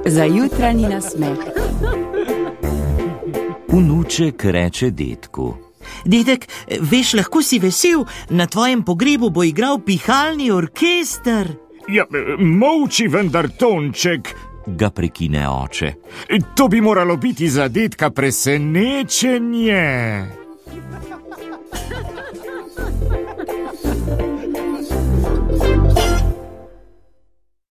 Za jutranji nasmeh. Vnuček reče dedku: Dedek, veš, lahko si vesel, na tvojem pogrebu bo igral pihalni orkester. Ja, molči vendar, Tonček, ga prekine oče. To bi moralo biti za dedka presenečenje.